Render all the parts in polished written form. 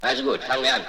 Also gut, fangen wir an.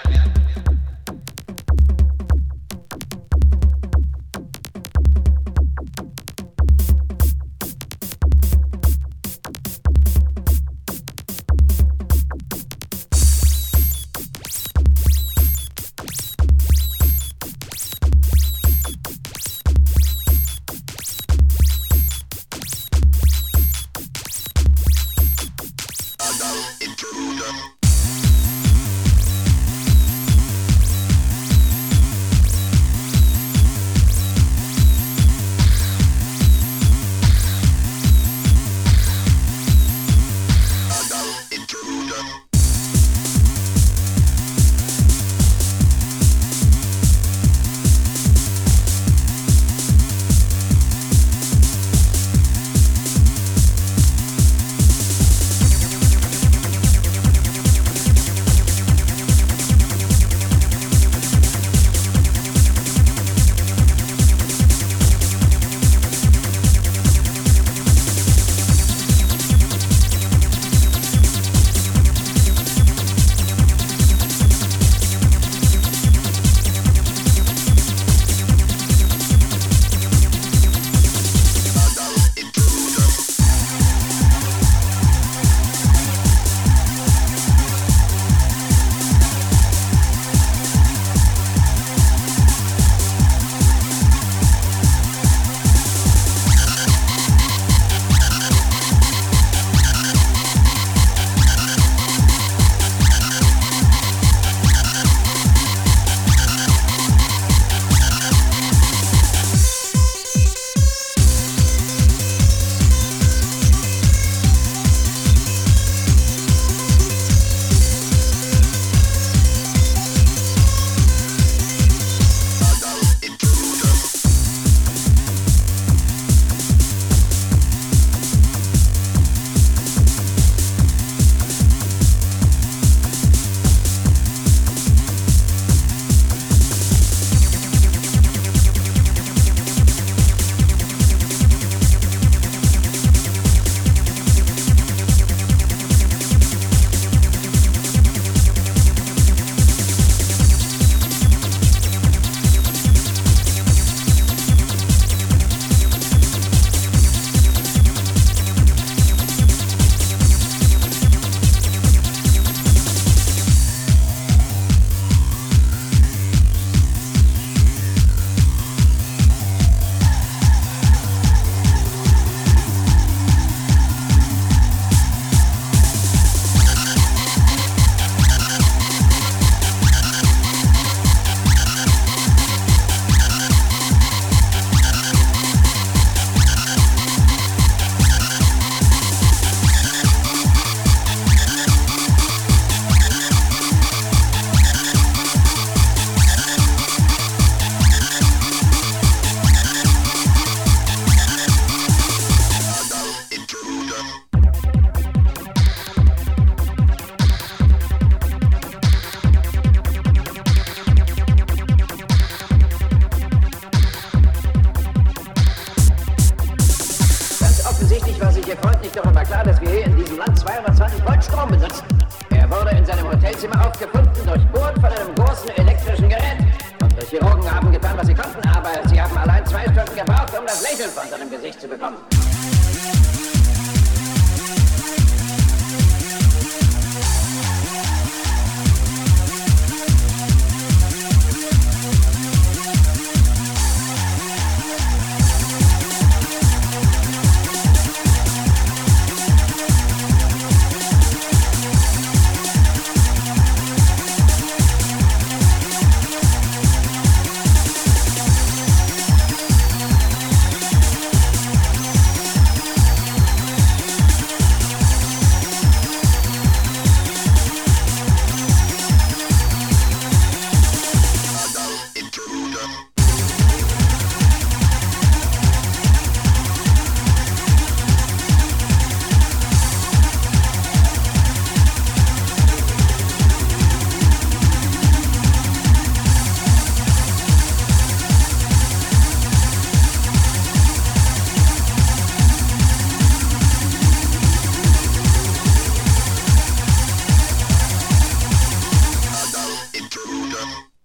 Ihr Freund nicht darüber klar, dass wir hier in diesem Land 220 Volt Strom besitzen? Er wurde in seinem Hotelzimmer aufgefunden, durchbohrt von einem großen elektrischen Gerät. Und die Chirurgen haben getan, was sie konnten, aber sie haben allein 2 Stunden gebraucht, um das Lächeln von seinem Gesicht zu bekommen.